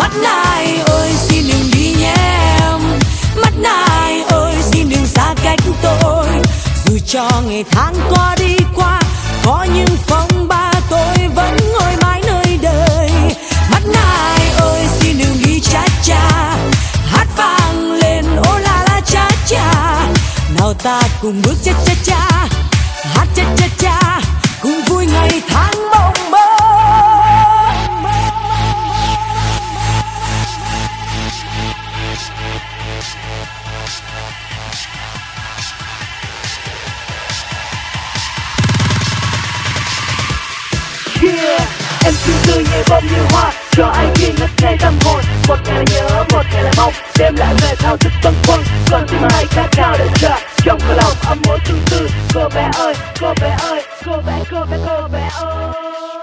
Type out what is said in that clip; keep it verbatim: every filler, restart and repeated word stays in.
Mắt Nai ơi xin đừng đi nhé em, mắt Nai ơi xin đừng xa cách tôi. Dù cho ngày tháng qua đi qua, có những phong ba tôi vẫn ngồi mãi nơi đời. Mắt Nai ơi xin đừng đi cha cha, hát vang lên ô la la cha cha. Nào ta cùng bước cha cha cha, hát cha cha cha, cùng vui ngày tháng mộng mơ. Yeah, em xinh tươi nhẹ bông như hoa, cho ai khi ngất ngây tâm hồn. Một ngày là nhớ, một ngày là mong, đêm lại về thao thức bâng khuâng. Còn tim ai khát khao để chờ, trong cõi lòng ấm mỗi tương tư. Cô bé ơi, cô bé ơi, cô bé, cô bé, cô bé ơi.